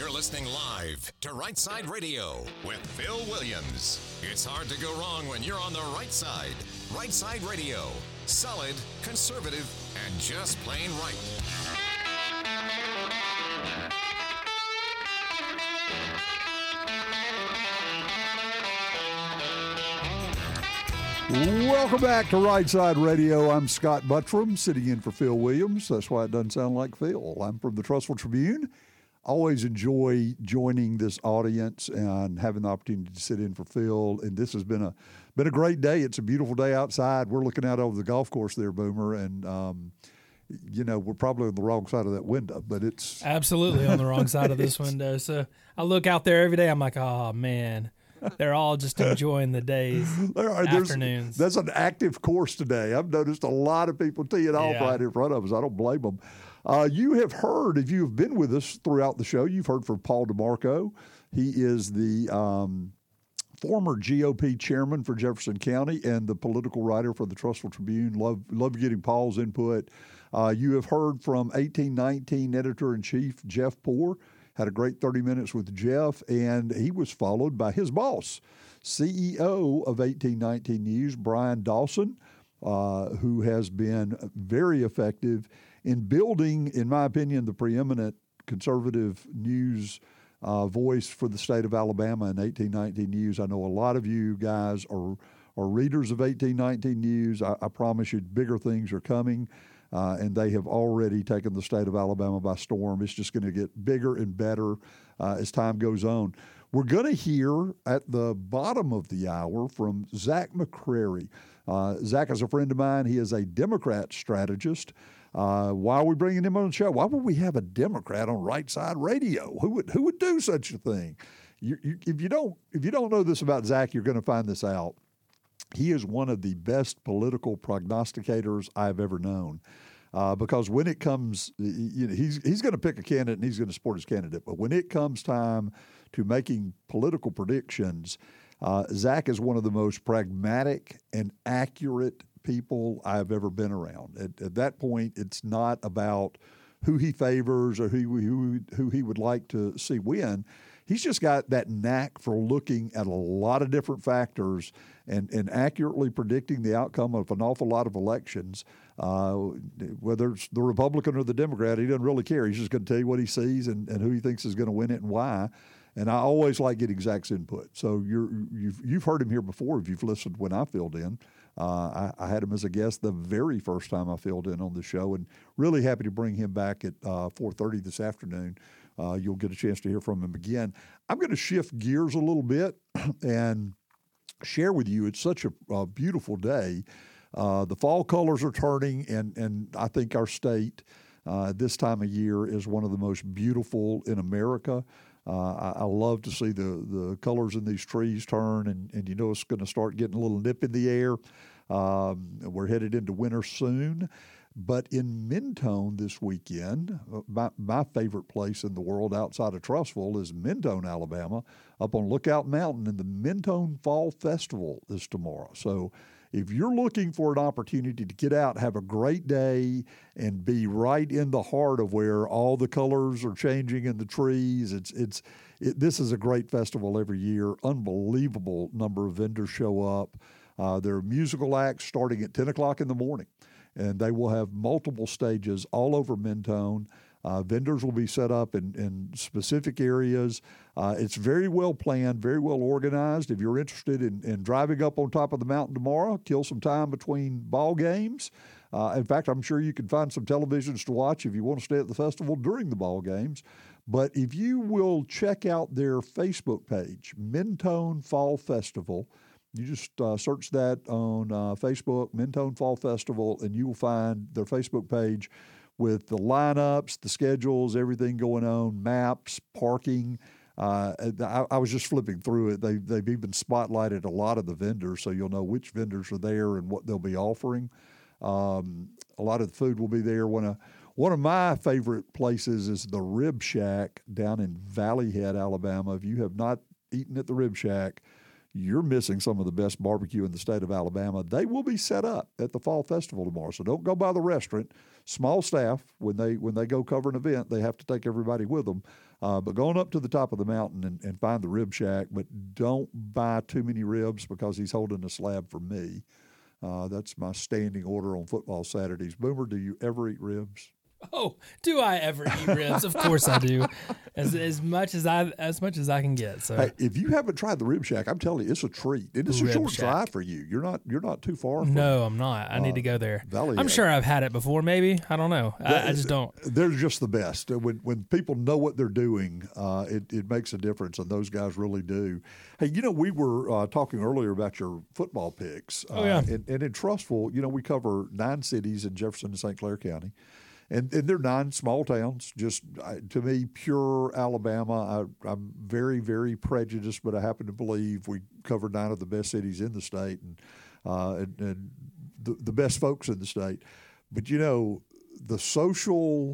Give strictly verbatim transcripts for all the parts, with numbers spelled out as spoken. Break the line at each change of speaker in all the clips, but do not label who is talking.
You're listening live to Right Side Radio with Phil Williams. It's hard to go wrong when you're on the right side. Right Side Radio. Solid, conservative, and just plain right.
Welcome back to Right Side Radio. I'm Scott Buttram, sitting in for Phil Williams. That's why it doesn't sound like Phil. I'm from the Trussville Tribune. Always enjoy joining this audience and having the opportunity to sit in for Phil. And this has been a been a great day. It's a beautiful day outside. We're looking out over the golf course there, Boomer, and um, you know we're probably on the wrong side of that window, but it's
absolutely on the wrong side of this window. So I look out there every day. I'm like, oh man. They're all just enjoying the days, there are, afternoons.
That's an active course today. I've noticed a lot of people teeing off
Yeah.
right in front of us. I don't blame them. Uh, you have heard, if you have been with us throughout the show, you've heard from Paul DeMarco. He is the um, former G O P chairman for Jefferson County and the political writer for the Trussville Tribune. Love, love getting Paul's input. Uh, you have heard from eighteen nineteen editor-in-chief Jeff Poore. Had a great thirty minutes with Jeff, and he was followed by his boss, C E O of eighteen nineteen News, Brian Dawson, uh, who has been very effective in building, in my opinion, the preeminent conservative news uh, voice for the state of Alabama in eighteen nineteen News. I know a lot of you guys are, are readers of eighteen nineteen News. I, I promise you bigger things are coming. Uh, and they have already taken the state of Alabama by storm. It's just going to get bigger and better uh, as time goes on. We're going to hear at the bottom of the hour from Zach McCrary. Uh, Zach is a friend of mine. He is a Democrat strategist. Uh, why are we bringing him on the show? Why would we have a Democrat on Right Side Radio? Who would who would do such a thing? You, you, if you don't if you don't know this about Zach, you're going to find this out. He is one of the best political prognosticators I've ever known. Uh, because when it comes, you know, he's he's going to pick a candidate and he's going to support his candidate. But when it comes time to making political predictions, uh, Zach is one of the most pragmatic and accurate people I've ever been around. At, at that point, it's not about who he favors or who, who who he would like to see win. He's just got that knack for looking at a lot of different factors and, and accurately predicting the outcome of an awful lot of elections. Uh, whether it's the Republican or the Democrat, he doesn't really care. He's just going to tell you what he sees and, and who he thinks is going to win it and why. And I always like getting Zach's input. So you're, you've, you've heard him here before if you've listened when I filled in. Uh, I, I had him as a guest the very first time I filled in on the show, and really happy to bring him back at uh, four thirty this afternoon. Uh, you'll get a chance to hear from him again. I'm going to shift gears a little bit and share with you. It's such a, a beautiful day. Uh, the fall colors are turning, and, and I think our state uh, this time of year is one of the most beautiful in America. Uh, I, I love to see the, the colors in these trees turn, and, and you know it's going to start getting a little nip in the air. Um, we're headed into winter soon. But in Mentone this weekend, my, my favorite place in the world outside of Trussville is Mentone, Alabama, up on Lookout Mountain, and the Mentone Fall Festival is tomorrow. So if you're looking for an opportunity to get out, have a great day, and be right in the heart of where all the colors are changing in the trees, it's it's it, this is a great festival every year. Unbelievable number of vendors show up. Uh, there are musical acts starting at ten o'clock in the morning. And they will have multiple stages all over Mentone. Uh, vendors will be set up in, in specific areas. Uh, it's very well planned, very well organized. If you're interested in, in driving up on top of the mountain tomorrow, kill some time between ball games. Uh, in fact, I'm sure you can find some televisions to watch if you want to stay at the festival during the ball games. But if you will check out their Facebook page, Mentone Fall Festival, you just uh, search that on uh, Facebook, Mentone Fall Festival, and you will find their Facebook page with the lineups, the schedules, everything going on, maps, parking. Uh, I, I was just flipping through it. They, they've even spotlighted a lot of the vendors, so you'll know which vendors are there and what they'll be offering. Um, a lot of the food will be there. One of, one of my favorite places is the Rib Shack down in Valley Head, Alabama. If you have not eaten at the Rib Shack, you're missing some of the best barbecue in the state of Alabama. They will be set up at the Fall Festival tomorrow, so don't go by the restaurant. Small staff, when they when they go cover an event, they have to take everybody with them. Uh, but going up to the top of the mountain and, and find the Rib Shack, but don't buy too many ribs because he's holding a slab for me. Uh, that's my standing order on football Saturdays. Boomer, do you ever eat ribs?
Oh, do I ever eat ribs? Of course I do, as as much as I as much as I can get. So,
hey, if you haven't tried the Rib Shack, I'm telling you, it's a treat. And it's a
Rib
short
Shack.
drive for you. You're not you're not too far. From,
no, I'm not. I need
uh,
to go there.
Valley
I'm
Egg.
sure I've had it before. Maybe I don't know. I, I just don't.
They're just the best. When when people know what they're doing, uh, it it makes a difference, and those guys really do. Hey, you know, we were uh, talking earlier about your football picks.
Oh yeah.
Uh, and, and in Trustful, you know, we cover nine cities in Jefferson and Saint Clair County. And, and they're nine small towns, just uh, to me, pure Alabama. I, I'm very, very prejudiced, but I happen to believe we covered nine of the best cities in the state and uh, and, and the, the best folks in the state. But, you know, the social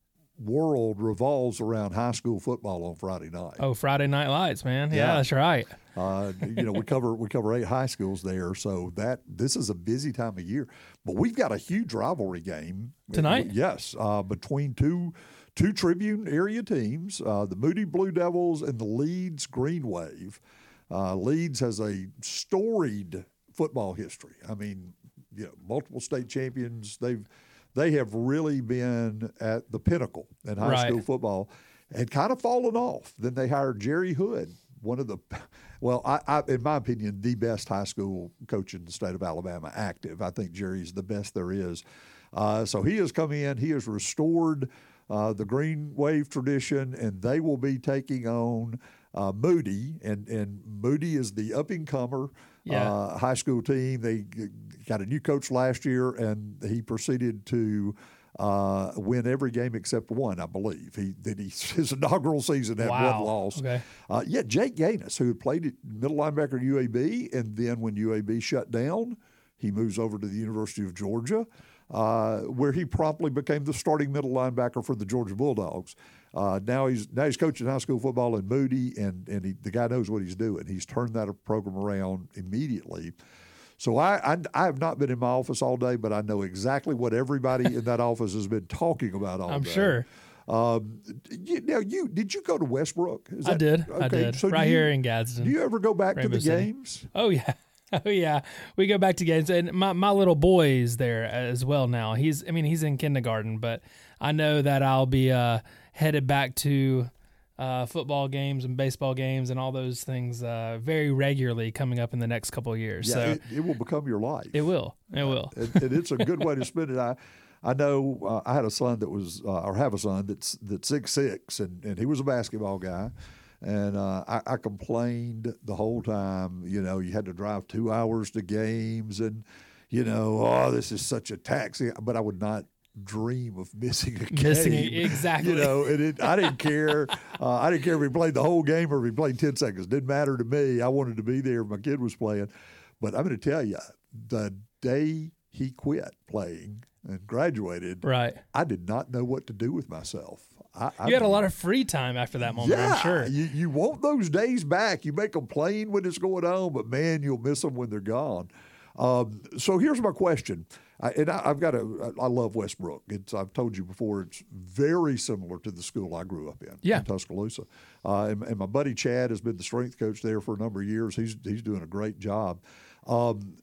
world revolves around high school football on Friday night.
Oh, Friday Night Lights, man. Yeah,
Yeah.
that's right.
Uh, you know, we cover we cover eight high schools there, so that this is a busy time of year. But we've got a huge rivalry game
Tonight?
Yes, uh, between two two Tribune area teams, uh, the Moody Blue Devils and the Leeds Green Wave. Uh, Leeds has a storied football history. I mean, you know, multiple state champions. They've they have really been at the pinnacle in high
Right.
school football, and kind of fallen off. Then they hired Jerry Hood, one of the, well, I, I, in my opinion, the best high school coach in the state of Alabama, active. I think Jerry's the best there is. Uh, so he has come in, he has restored uh, the Green Wave tradition, and they will be taking on uh, Moody, and, and Moody is the up-and-comer
Yeah.
uh, high school team. They got a new coach last year, and he proceeded to Uh, win every game except one, I believe. He did he his inaugural season had
Wow.
one loss.
Okay.
Uh, yeah, Jake Gaines, who had played at middle linebacker at U A B, and then when U A B shut down, he moves over to the University of Georgia, uh, where he promptly became the starting middle linebacker for the Georgia Bulldogs. Uh, now he's now he's coaching high school football in Moody, and and he, the guy knows what he's doing. He's turned that program around immediately. So I, I I have not been in my office all day, but I know exactly what everybody in that office has been talking about all
I'm
day.
sure.
Um, you, now, you did you go to Westbrook? Is
I
that-
did. I
okay,
did.
so do
right
you-
here in Gadsden.
Do you ever go back
Rainbow
to the
City.
games?
Oh yeah, oh yeah. We go back to games, and my my little boy is there as well now. He's, I mean, he's in kindergarten, but I know that I'll be uh, headed back to uh, football games and baseball games and all those things uh, very regularly coming up in the next couple of years.
Yeah,
so
it, it will become your life.
it will, it will.
and, and it's a good way to spend it. I, I know uh, I had a son that was, uh, or have a son that's that's six six, and, and he was a basketball guy, and uh, I, I complained the whole time. You know, you had to drive two hours to games, and you know, oh, this is such a taxi. But I would not dream of missing a game.
Missing it, exactly.
You know, and it, I didn't care. Uh, I didn't care if he played the whole game or if he played ten seconds. Didn't matter to me. I wanted to be there. My kid was playing. But I'm going to tell you, the day he quit playing and graduated,
Right.
I did not know what to do with myself. I, I
You had a lot of free time after that moment,
yeah,
I'm sure.
you, you want those days back. You may complain when it's going on, but man, you'll miss them when they're gone. Um, so here's my question. I, and I, I've got a, I love Westbrook. It's, I've told you before, it's very similar to the school I grew up in,
Yeah.
in Tuscaloosa. Uh, and, and my buddy Chad has been the strength coach there for a number of years. He's he's doing a great job. Um,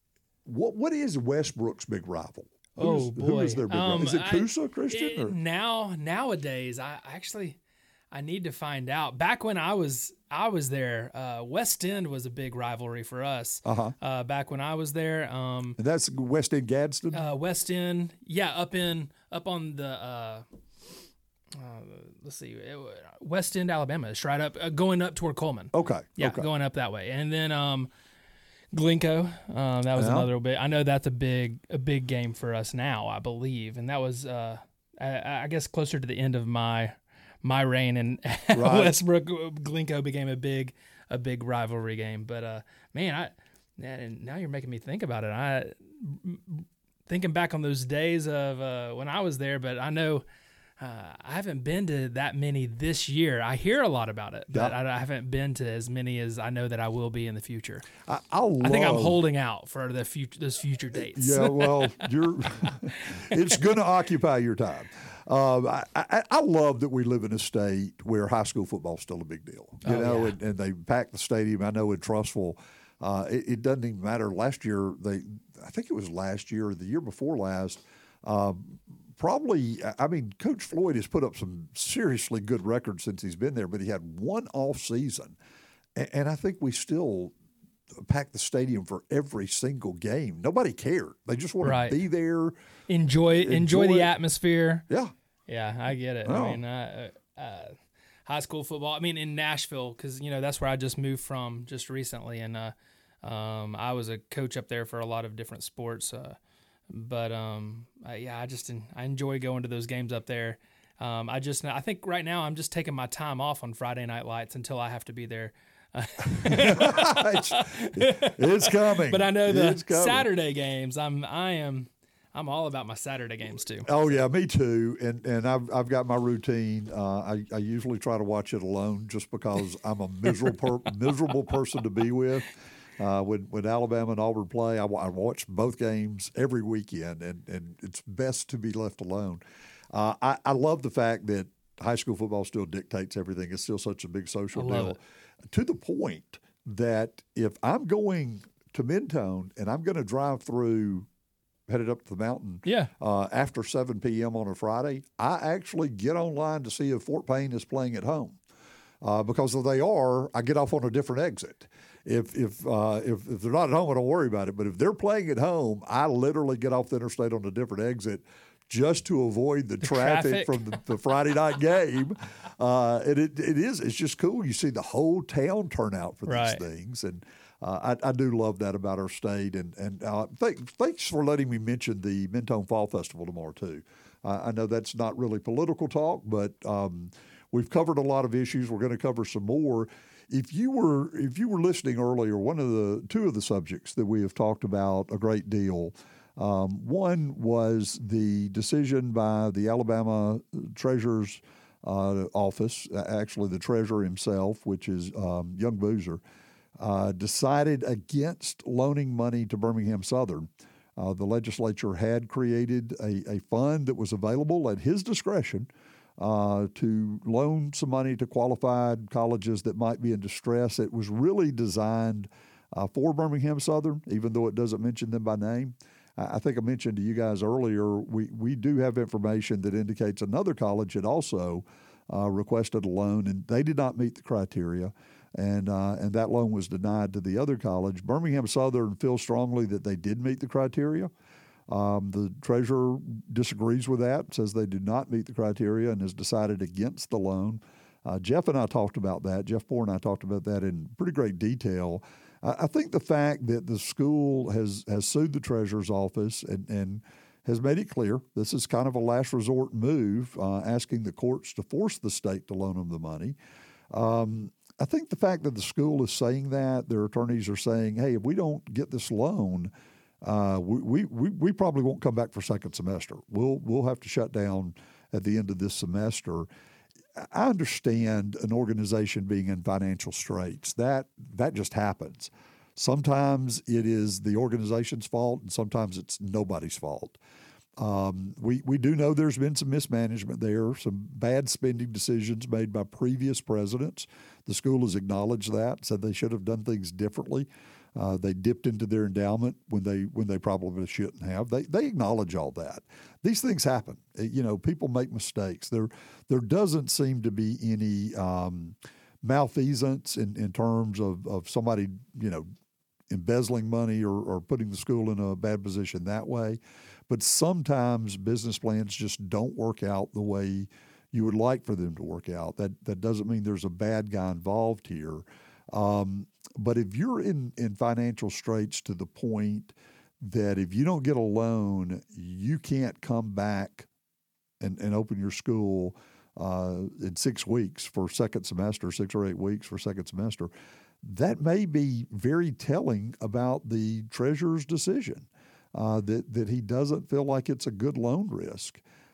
what what is Westbrook's big rival? Who's,
Oh boy,
who is their big rival?
Um,
Is it
I-
Coosa Christian?
it-
or?
now nowadays, I actually I need to find out. Back when I was I was there, uh, West End was a big rivalry for us.
Uh-huh.
Uh, back when I was there, um,
And that's West End Gadsden?
uh, West End, yeah, up in up on the uh, uh, let's see, it, West End, Alabama. It's right up, uh, going up toward Coleman.
okay.
Yeah,
okay.
going up that way, and then um, Glencoe. Um, that was
Yeah.
another bit. I know that's a big a big game for us now, I believe, and that was uh, I, I guess closer to the end of my my reign, and
Right.
Westbrook Glencoe became a big a big rivalry game. But uh, man, I and now you're making me think about it. I thinking back on those days of uh, when I was there, but I know uh, I haven't been to that many this year. I hear a lot about it, but
Yeah.
I, I haven't been to as many as I know that I will be in the future.
I, I, love,
I think I'm holding out for the future, those future dates.
Yeah, well, you're. It's going to occupy your time. Um, I, I, I love that we live in a state where high school football is still a big deal. You
Oh,
know,
yeah.
and, and they pack the stadium. I know in Trussville, uh, it, it doesn't even matter. Last year, they, I think it was last year or the year before last. Um, Probably, I mean, Coach Floyd has put up some seriously good records since he's been there, but he had one off season, and, and I think we still packed the stadium for every single game. Nobody cared; they just wanted
Right.
to be there.
Enjoy, enjoy,
Enjoy
the
it.
atmosphere.
Yeah,
Yeah, I get it.
Oh.
I mean, uh, uh, high school football. I mean, in Nashville, because you know that's where I just moved from just recently, and uh, um, I was a coach up there for a lot of different sports. Uh, but um, I, yeah, I just I enjoy going to those games up there. Um, I just I think right now I'm just taking my time off on Friday Night Lights until I have to be there.
it's, it's coming.
But I know the
It's coming.
Saturday games. I'm I am I'm all about my Saturday games too.
Oh yeah, me too. And and I've I've got my routine. Uh, I I usually try to watch it alone, just because I'm a miserable per, miserable person to be with. Uh, when when Alabama and Auburn play, I, I watch both games every weekend, and, and it's best to be left alone. Uh, I, I love the fact that high school football still dictates everything. It's still such a big social
I love
deal,
it.
to the point that if I'm going to Mentone and I'm going to drive through, headed up to the mountain,
Yeah.
uh, after seven p.m. on a Friday, I actually get online to see if Fort Payne is playing at home. Uh, because if they are, I get off on a different exit. If if, uh, if if they're not at home, I don't worry about it. But if they're playing at home, I literally get off the interstate on a different exit just to avoid the,
The
traffic,
traffic.
from the, the Friday night game. Uh, and it it is it's just cool. You see the whole town turn out for
Right.
these things, and uh, I, I do love that about our state. And and uh, th- thanks for letting me mention the Mentone Fall Festival tomorrow too. Uh, I know that's not really political talk, but um, we've covered a lot of issues. We're going to cover some more. If you were if you were listening earlier, one of the two of the subjects that we have talked about a great deal. Um, one was the decision by the Alabama Treasurer's uh, office, actually the treasurer himself, which is um, Young Boozer, uh, decided against loaning money to Birmingham Southern. Uh, the legislature had created a, a fund that was available at his discretion uh, to loan some money to qualified colleges that might be in distress. It was really designed uh, for Birmingham Southern, even though it doesn't mention them by name. I think I mentioned to you guys earlier, we, we do have information that indicates another college had also uh, requested a loan, and they did not meet the criteria, and uh, and that loan was denied to the other college. Birmingham Southern feels strongly that they did meet the criteria. Um, the treasurer disagrees with that, says they do not meet the criteria, and has decided against the loan. Uh, Jeff and I talked about that. Jeff Poore and I talked about that in pretty great detail. I think the fact that the school has, has sued the treasurer's office and, and has made it clear this is kind of a last resort move, uh, asking the courts to force the state to loan them the money. Um, I think the fact that the school is saying that, their attorneys are saying, hey, if we don't get this loan, uh, we, we, we probably won't come back for second semester. We'll, we'll have to shut down at the end of this semester. I understand an organization being in financial straits. That that just happens. Sometimes it is the organization's fault, and sometimes it's nobody's fault. Um, we we do know there's been some mismanagement there, some bad spending decisions made by previous presidents. The school has acknowledged that, said they should have done things differently. Uh, they dipped into their endowment when they when they probably shouldn't have. They they acknowledge all that. These things happen. You know, people make mistakes. There there doesn't seem to be any um, malfeasance in, in terms of, of somebody, you know, embezzling money or, or putting the school in a bad position that way. But sometimes business plans just don't work out the way you would like for them to work out. That that doesn't mean there's a bad guy involved here. Um, but if you're in, in financial straits to the point that if you don't get a loan, you can't come back and, and open your school uh, in six weeks for second semester, six or eight weeks for second semester, that may be very telling about the treasurer's decision, uh, that, that he doesn't feel like it's a good loan risk.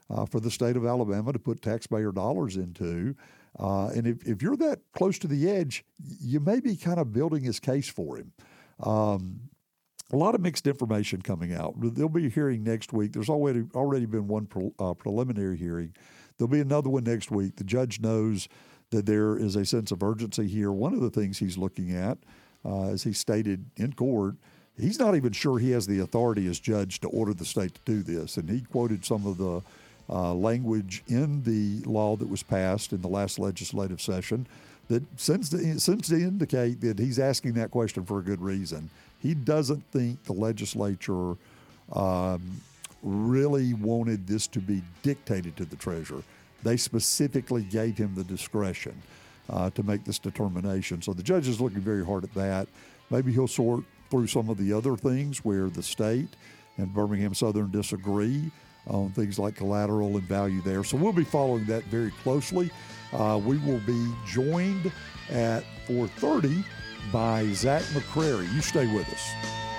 uh, for the state of Alabama to put taxpayer dollars into. Uh, and if, if you're that close to the edge, you may be kind of building his case for him. Um, a lot of mixed information coming out. There'll be a hearing next week. There's already already been one pre, uh, preliminary hearing. There'll be another one next week. The judge knows that there is a sense of urgency here. One of the things he's looking at, uh, as he stated in court, he's not even sure he has the authority as judge to order the state to do this. And he quoted some of the uh, language in the law that was passed in the last legislative session that seems to, seems to indicate that he's asking that question for a good reason. He doesn't think the legislature um, really wanted this to be dictated to the treasurer. They specifically gave him the discretion uh, to make this determination. So the judge is looking very hard at that. Maybe he'll sort through some of the other things where the state and Birmingham Southern disagree on things like collateral and value there. So we'll be following that very closely. Uh, we will be joined at four thirty by Zach McCrary. You stay with us.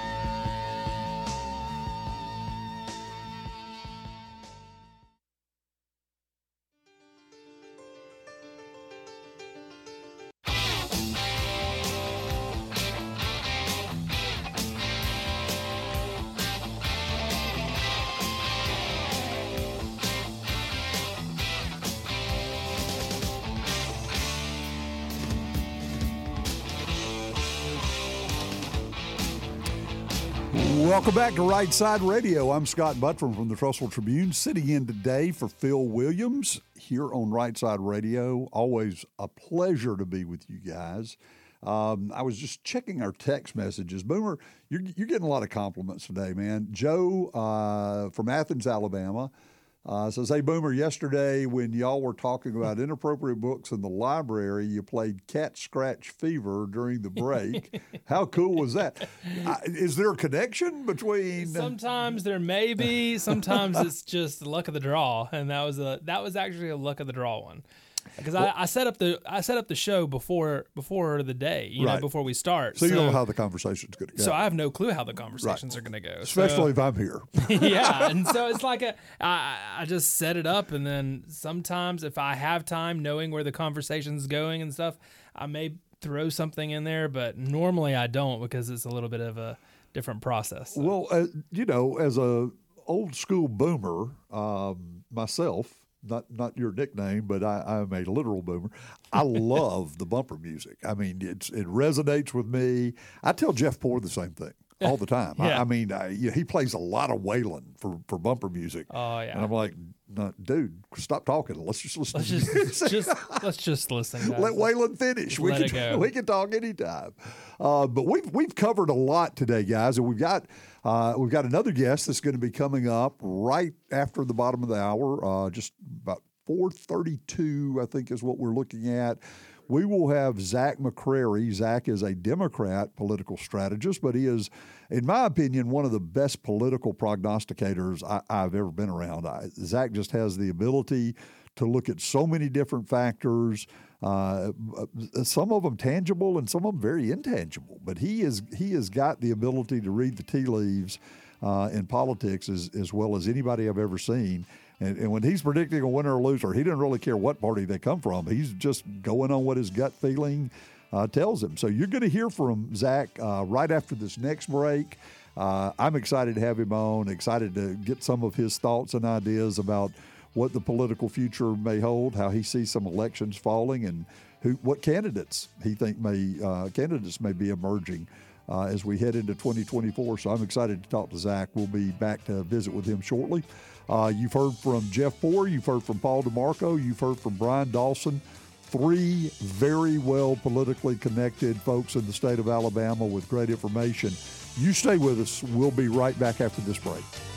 Welcome back to Right Side Radio. I'm Scott Butford from the Trussville Tribune, sitting in today for Phil Williams here on Right Side Radio. Always a pleasure to be with you guys. Um, I was just checking our text messages. Boomer, you're, you're getting a lot of compliments today, man. Joe uh, from Athens, Alabama, uh, says, hey, Boomer, yesterday when y'all were talking about inappropriate books in the library, you played Cat Scratch Fever during the break. How cool was that? Uh, is there a connection between?
Sometimes there may be. Sometimes it's just the luck of the draw, and that was a that was actually a luck of the draw one. Because well, I, I set up the I set up the show before before the day, you right. know, before we start.
So, so you don't know how the conversation's going to go.
So I have no clue how the conversations right. are going to go.
Especially
so,
if I'm here.
Yeah, and so it's like a I, I just set it up, and then sometimes if I have time, knowing where the conversation's going and stuff, I may throw something in there, but normally I don't because it's a little bit of a different process. So.
Well, uh, you know, as a old school boomer um, myself. Not not your nickname, but I, I'm a literal boomer. I love the bumper music. I mean, it's it resonates with me. I tell Jeff Poore the same thing all the time. yeah. I, I mean, I, you know, he plays a lot of Waylon for, for bumper music.
Oh yeah,
and I'm like, no, dude, stop talking. Let's just listen.
Let's
to
just,
music.
just let's just listen. Guys.
Let Waylon finish.
Just
we
let
can
it go.
we can talk anytime. Uh, but we've we've covered a lot today, guys, and we've got. Uh, we've got another guest that's going to be coming up right after the bottom of the hour, uh, just about four thirty-two, I think is what we're looking at. We will have Zach McCrary. Zach is a Democrat political strategist, but he is, in my opinion, one of the best political prognosticators I, I've ever been around. I, Zach just has the ability to look at so many different factors, uh, some of them tangible and some of them very intangible. But he is he has got the ability to read the tea leaves uh, in politics as, as well as anybody I've ever seen. And, and when he's predicting a winner or loser, he doesn't really care what party they come from. He's just going on what his gut feeling uh, tells him. So you're going to hear from Zach uh, right after this next break. Uh, I'm excited to have him on, excited to get some of his thoughts and ideas about what the political future may hold, how he sees some elections falling, and who what candidates he think may uh, candidates may be emerging uh, as we head into twenty twenty-four. So I'm excited to talk to Zach. We'll be back to visit with him shortly. Uh, you've heard from Jeff Poore. You've heard from Paul DeMarco. You've heard from Brian Dawson. Three very well politically connected folks in the state of Alabama with great information. You stay with us. We'll be right back after this break.